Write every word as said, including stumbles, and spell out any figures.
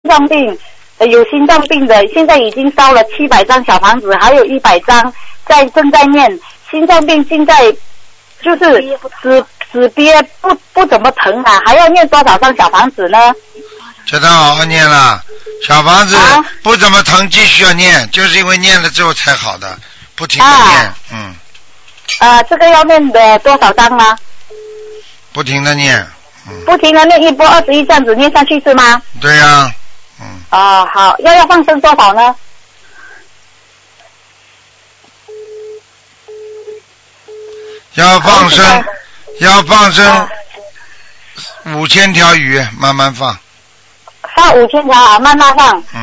脏病，呃，有心脏病的，现在已经烧了七百张小房子，还有一百张在正在念。心脏病现在就是止止憋不不怎么疼啊，还要念多少张小房子呢？ 叫他好好念了，小房子、 啊、 不怎么疼，继续要念，就是因为念了之后才好的，不停的念，啊、嗯。 呃，这个要念的多少张呢？ 不停的念。嗯、 不停的念一波二十一这样子念上去是吗？ 对呀、啊。嗯。 哦，好，要要放生多少呢？ 要放生，要放生、啊、五千条鱼，慢慢放。 放五千条啊，慢慢放。 嗯。